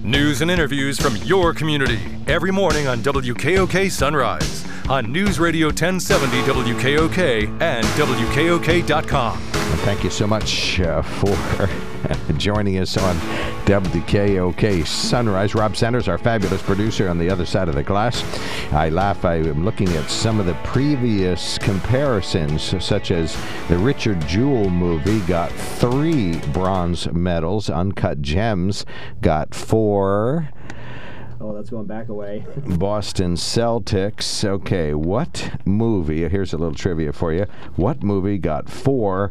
News and interviews from your community every morning on WKOK Sunrise on News Radio 1070 WKOK and WKOK.com. Thank you so much for joining us on WKOK Sunrise. Rob Sanders, our fabulous producer on the other side of the glass. I laugh. I am looking at some of the previous comparisons, such as the Richard Jewell movie got 3 bronze medals. Uncut Gems got 4. Oh, that's going back away. Boston Celtics. Okay, what movie, here's a little trivia for you. What movie got 4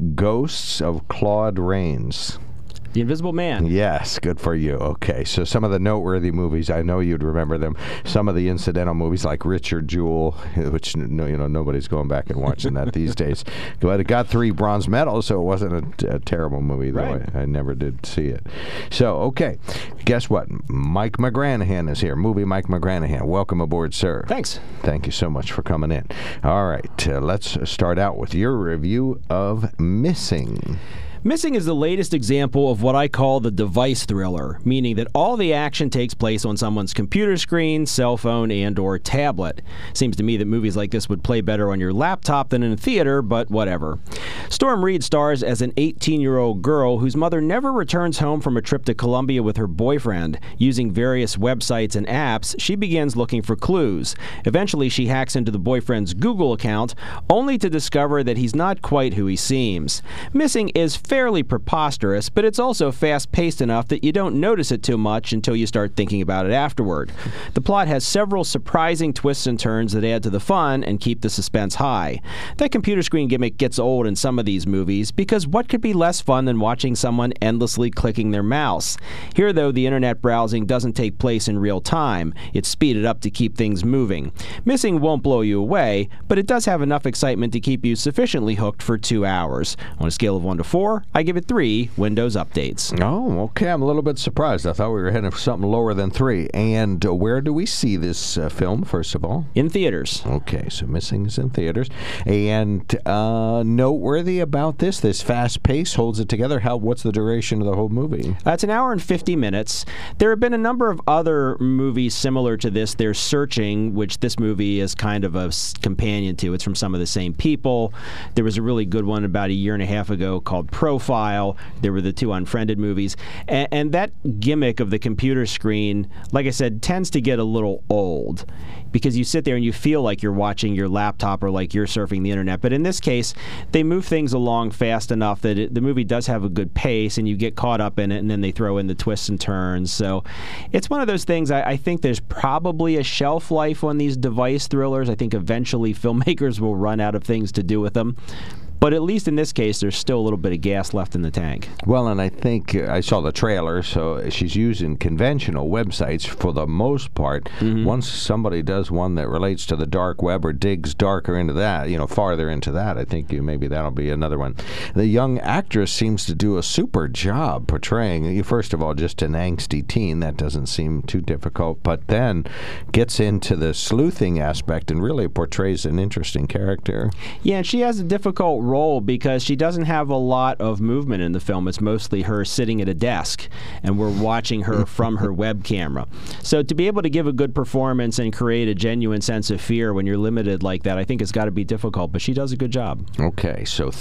Ghosts of Claude Rains? The Invisible Man. Yes, good for you. Okay, so some of the noteworthy movies, I know you'd remember them. Some of the incidental movies like Richard Jewell, which nobody's going back and watching that these days. But it got 3 bronze medals, so it wasn't a terrible movie, though. Right. I never did see it. So, okay, guess what? Mike McGranahan is here. Movie Mike McGranahan. Welcome aboard, sir. Thanks. Thank you so much for coming in. All right, let's start out with your review of Missing. Missing is the latest example of what I call the device thriller, meaning that all the action takes place on someone's computer screen, cell phone, and/or tablet. Seems to me that movies like this would play better on your laptop than in a theater, but whatever. Storm Reed stars as an 18-year-old girl whose mother never returns home from a trip to Colombia with her boyfriend. Using various websites and apps, she begins looking for clues. Eventually, she hacks into the boyfriend's Google account, only to discover that he's not quite who he seems. Missing is fairly preposterous, but it's also fast-paced enough that you don't notice it too much until you start thinking about it afterward. The plot has several surprising twists and turns that add to the fun and keep the suspense high. That computer screen gimmick gets old in some of these movies, because what could be less fun than watching someone endlessly clicking their mouse? Here, though, the internet browsing doesn't take place in real time. It's speeded up to keep things moving. Missing won't blow you away, but it does have enough excitement to keep you sufficiently hooked for 2 hours. On a scale of 1 to 4, I give it 3 Windows updates. Oh, okay. I'm a little bit surprised. I thought we were heading for something lower than 3. And where do we see this film, first of all? In theaters. Okay, so Missing is in theaters. And noteworthy about this fast pace holds it together. What's the duration of the whole movie? It's an hour and 50 minutes. There have been a number of other movies similar to this. There's Searching, which this movie is kind of a companion to. It's from some of the same people. There was a really good one about a year and a half ago called Profile. There were the 2 Unfriended movies. And that gimmick of the computer screen, like I said, tends to get a little old, because you sit there and you feel like you're watching your laptop or like you're surfing the internet. But in this case, they move things along fast enough that the movie does have a good pace, and you get caught up in it, and then they throw in the twists and turns. So it's one of those things. I think there's probably a shelf life on these device thrillers. I think eventually filmmakers will run out of things to do with them. But at least in this case, there's still a little bit of gas left in the tank. Well, and I think I saw the trailer, so she's using conventional websites for the most part. Mm-hmm. Once somebody does one that relates to the dark web or digs darker into that, farther into that, I think maybe that'll be another one. The young actress seems to do a super job portraying, first of all, just an angsty teen. That doesn't seem too difficult, but then gets into the sleuthing aspect and really portrays an interesting character. Yeah, and she has a difficult role because she doesn't have a lot of movement in the film. It's mostly her sitting at a desk, and we're watching her from her web camera. So to be able to give a good performance and create a genuine sense of fear when you're limited like that, I think it's got to be difficult, but she does a good job. Okay, so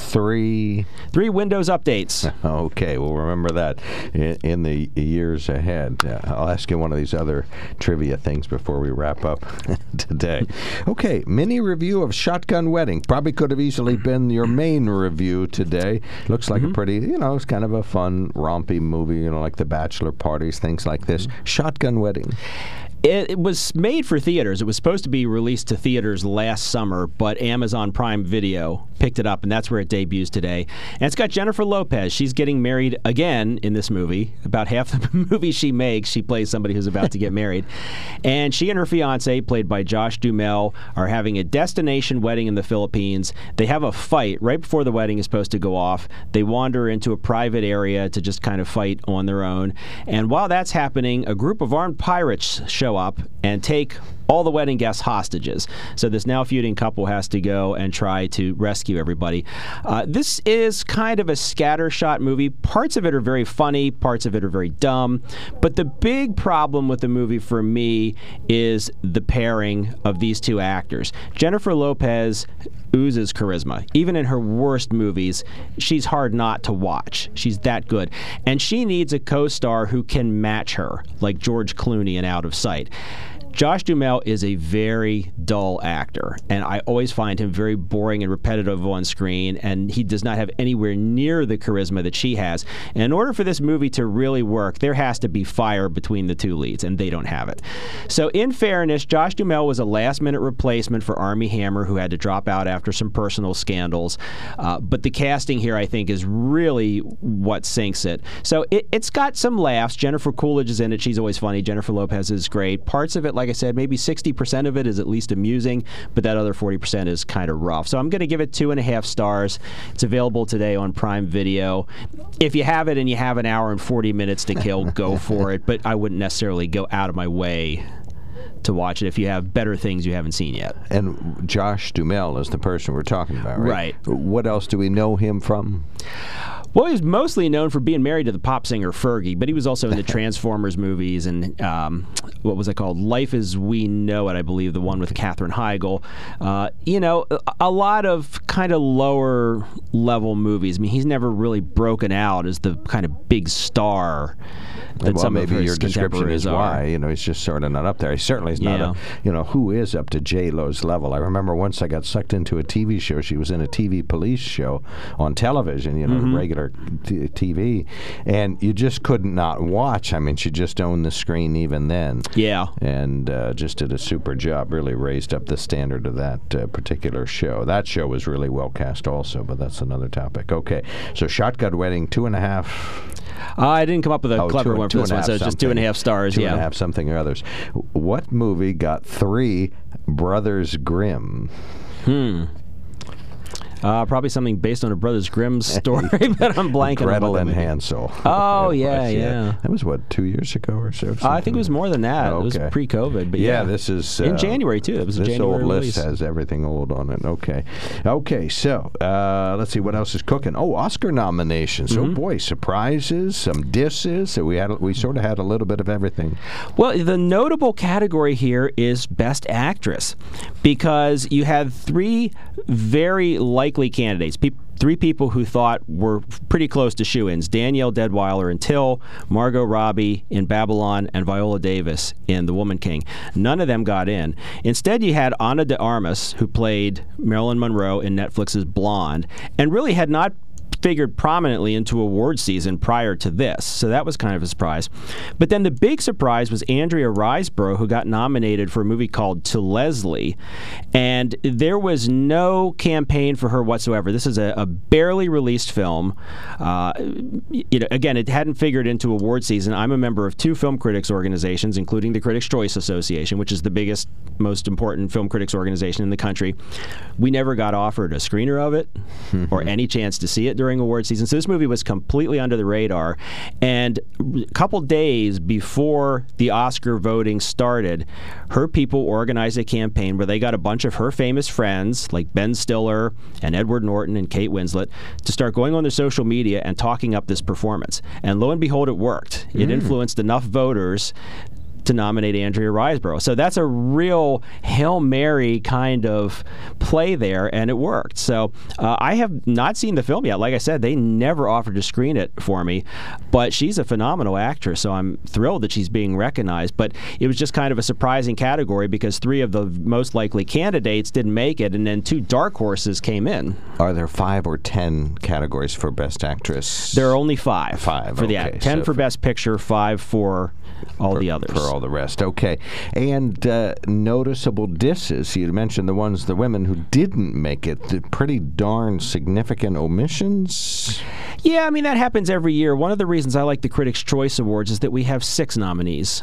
3 Windows updates. Okay, we'll remember that in the years ahead. I'll ask you one of these other trivia things before we wrap up today. Okay, mini review of Shotgun Wedding. Probably could have easily been your main review today. Looks like a pretty, it's kind of a fun, rompy movie, like the bachelor parties, things like this. Shotgun Wedding. It was made for theaters. It was supposed to be released to theaters last summer, but Amazon Prime Video picked it up, and that's where it debuts today. And it's got Jennifer Lopez. She's getting married again in this movie. About half the movie she makes, she plays somebody who's about to get married. And she and her fiancé, played by Josh Duhamel, are having a destination wedding in the Philippines. They have a fight right before the wedding is supposed to go off. They wander into a private area to just kind of fight on their own. And while that's happening, a group of armed pirates show up and take all the wedding guests hostages. So this now feuding couple has to go and try to rescue everybody. This is kind of a scattershot movie. Parts of it are very funny, parts of it are very dumb. But the big problem with the movie for me is the pairing of these two actors. Jennifer Lopez oozes charisma. Even in her worst movies, she's hard not to watch. She's that good. And she needs a co-star who can match her, like George Clooney in Out of Sight. Josh Duhamel is a very dull actor, and I always find him very boring and repetitive on screen, and he does not have anywhere near the charisma that she has. And in order for this movie to really work, there has to be fire between the two leads, and they don't have it. So in fairness, Josh Duhamel was a last-minute replacement for Armie Hammer, who had to drop out after some personal scandals. But the casting here, I think, is really what sinks it. So it's got some laughs. Jennifer Coolidge is in it. She's always funny. Jennifer Lopez is great. Parts of it, like I said, maybe 60% of it is at least amusing, but that other 40% is kind of rough. So I'm going to give it 2.5 stars. It's available today on Prime Video. If you have it and you have an hour and 40 minutes to kill, go for it, but I wouldn't necessarily go out of my way to watch it if you have better things you haven't seen yet. And Josh Duhamel is the person we're talking about, right? Right. What else do we know him from? Well, he was mostly known for being married to the pop singer Fergie, but he was also in the Transformers movies and what was it called? Life as We Know It, I believe, the one with Katherine Heigl. A lot of kind of lower level movies. I mean, he's never really broken out as the kind of big star that well, some maybe of his your description is are. why. He's just sort of not up there. He certainly is not who is up to J-Lo's level. I remember once I got sucked into a TV show. She was in a TV police show on television, regular TV, and you just couldn't not watch. I mean, she just owned the screen even then. Yeah. And just did a super job, really raised up the standard of that particular show. That show was really well cast also, but that's another topic. Okay, so Shotgun Wedding, 2.5... I didn't come up with a clever one for this one, so it's just 2.5 stars. 2.5 something or others. What movie got 3 Brothers Grimm? Probably something based on a Brothers Grimm story, but I'm blanking. Gretel and Hansel. Oh, yeah. That was, 2 years ago or so? I think it was more than that. Oh, okay. It was pre-COVID, but yeah. This is... in January, too. It was a January old release. list has everything old on it. Okay, so let's see what else is cooking. Oh, Oscar nominations. Oh, boy, surprises, some disses. So we sort of had a little bit of everything. Well, the notable category here is Best Actress, because you had 3 very likely candidates. 3 people who thought were pretty close to shoo-ins: Danielle Deadwyler in Till, Margot Robbie in Babylon, and Viola Davis in The Woman King. None of them got in. Instead, you had Ana de Armas, who played Marilyn Monroe in Netflix's Blonde, and really had not figured prominently into award season prior to this, so that was kind of a surprise. But then the big surprise was Andrea Riseborough, who got nominated for a movie called To Leslie, and there was no campaign for her whatsoever. This is a barely released film. Again, it hadn't figured into award season. I'm a member of 2 film critics organizations, including the Critics' Choice Association, which is the biggest, most important film critics organization in the country. We never got offered a screener of it or any chance to see it during award season. So this movie was completely under the radar. And a couple days before the Oscar voting started, her people organized a campaign where they got a bunch of her famous friends, like Ben Stiller and Edward Norton and Kate Winslet, to start going on their social media and talking up this performance. And lo and behold, it worked. It influenced enough voters to nominate Andrea Riseborough. So that's a real Hail Mary kind of play there, and it worked. So I have not seen the film yet. Like I said, they never offered to screen it for me, but she's a phenomenal actress, so I'm thrilled that she's being recognized. But it was just kind of a surprising category because 3 of the most likely candidates didn't make it, and then 2 dark horses came in. Are there 5 or 10 categories for Best Actress? There are only 5. 5, for the okay. 10 for Best Picture, 5 for all the others. For all the rest, okay. And noticeable disses. You mentioned the women who didn't make it. The pretty darn significant omissions. Yeah, I mean, that happens every year. One of the reasons I like the Critics' Choice Awards is that we have 6 nominees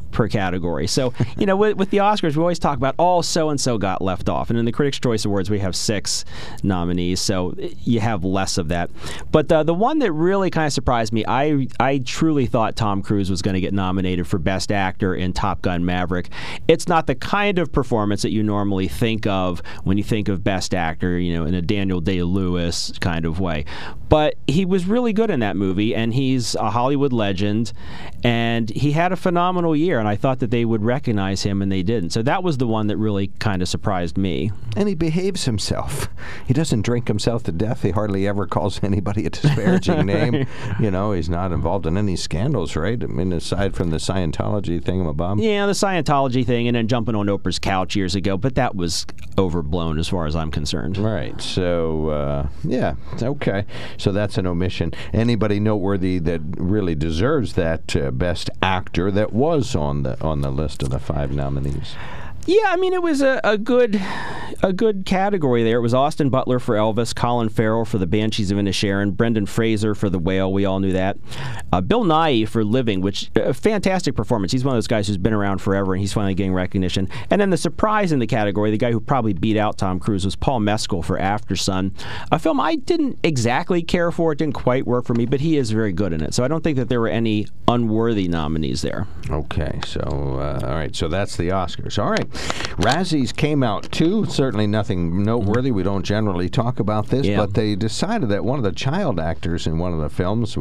per category. So, with the Oscars, we always talk about, so-and-so got left off. And in the Critics' Choice Awards, we have 6 nominees, so you have less of that. But the one that really kind of surprised me, I truly thought Tom Cruise was going to get nominated for Best Actor in Top Gun Maverick. It's not the kind of performance that you normally think of when you think of Best Actor, in a Daniel Day-Lewis kind of way. But he was really good in that movie, and he's a Hollywood legend, and he had a phenomenal year, and I thought that they would recognize him, and they didn't. So that was the one that really kind of surprised me. And he behaves himself. He doesn't drink himself to death. He hardly ever calls anybody a disparaging name. He's not involved in any scandals, right? I mean, aside from the Scientology thingamabob. Yeah, the Scientology thing, and then jumping on Oprah's couch years ago, but that was overblown as far as I'm concerned. Right. So, okay. So that's an omission. Anybody noteworthy that really deserves that Best Actor that was on the list of the 5 nominees? Yeah, I mean, it was a good category there. It was Austin Butler for Elvis, Colin Farrell for The Banshees of Inisherin, Brendan Fraser for The Whale. We all knew that. Bill Nighy for Living, which a fantastic performance. He's one of those guys who's been around forever, and he's finally getting recognition. And then the surprise in the category, the guy who probably beat out Tom Cruise, was Paul Mescal for Aftersun, a film I didn't exactly care for. It didn't quite work for me, but he is very good in it. So I don't think that there were any unworthy nominees there. Okay, so all right, so that's the Oscars. All right. Razzies came out too. Certainly nothing noteworthy. We don't generally talk about this, but they decided that one of the child actors in one of the films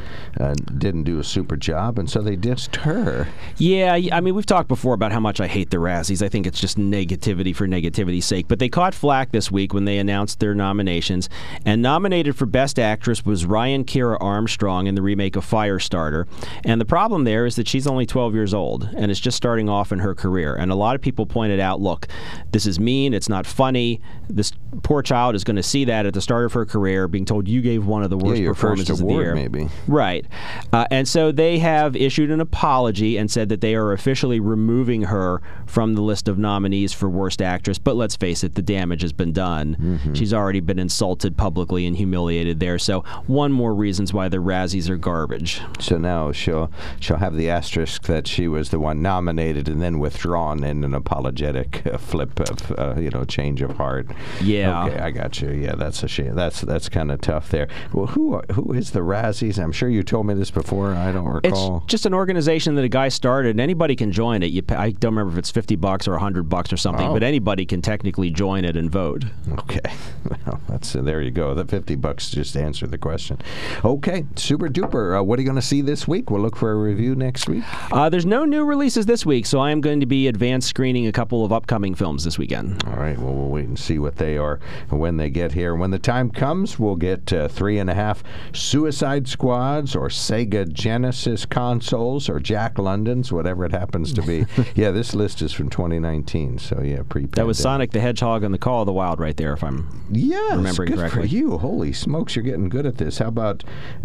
didn't do a super job, and so they dissed her. Yeah, I mean, we've talked before about how much I hate the Razzies. I think it's just negativity for negativity's sake. But they caught flack this week when they announced their nominations, and nominated for Best Actress was Ryan Kiera Armstrong in the remake of Firestarter. And the problem there is that she's only 12 years old, and is just starting off in her career. And a lot of people pointed out, look, this is mean, it's not funny. This poor child is going to see that at the start of her career, being told you gave one of the worst performances of the year. Maybe. Right. And so they have issued an apology and said that they are officially removing her from the list of nominees for Worst Actress. But let's face it, the damage has been done. Mm-hmm. She's already been insulted publicly and humiliated there. So one more reasons why the Razzies are garbage. So now she'll have the asterisk that she was the one nominated and then withdrawn in an apologetic flip of change of heart. Yeah. Okay, I got you. Yeah, that's a shame. That's kind of tough there. Well, who is the Razzies? I'm sure you told me this before. I don't recall. It's just an organization that a guy started, and anybody can join it. I don't remember if it's $50 or $100 or something, but anybody can technically join it and vote. Okay. Well, there you go. The $50 just answered the question. Okay, super duper. What are you going to see this week? We'll look for a review next week. There's no new releases this week, so I am going to be advanced screening a couple of upcoming films this weekend. All right. Well, we'll wait and see what they are when they get here. When the time comes, we'll get 3.5 Suicide Squads or Sega Genesis consoles or Jack London's, whatever it happens to be. Yeah, this list is from 2019, so pre-pandemic. That was Sonic the Hedgehog and the Call of the Wild right there, if I'm remembering correctly. Good for you. Holy smokes, you're getting good at this. How about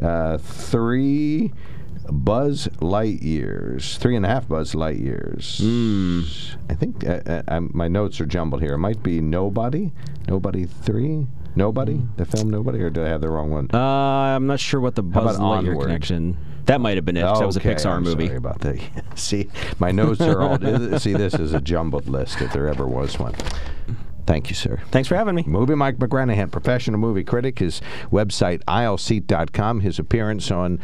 3 Buzz Lightyears, 3.5 Buzz Lightyears. I think my notes are jumbled here. It might be Nobody 3. Nobody? The film Nobody? Or did I have the wrong one? I'm not sure what the Buzz Lightyear connection. That might have been it. That was a Pixar movie. Sorry about that. See, my notes are all... See, this is a jumbled list if there ever was one. Thank you, sir. Thanks for having me. Movie Mike McGranahan, professional movie critic. His website, aisleseat.com. His appearance on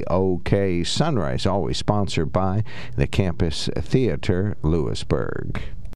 WKOK Sunrise, always sponsored by the Campus Theater, Lewisburg.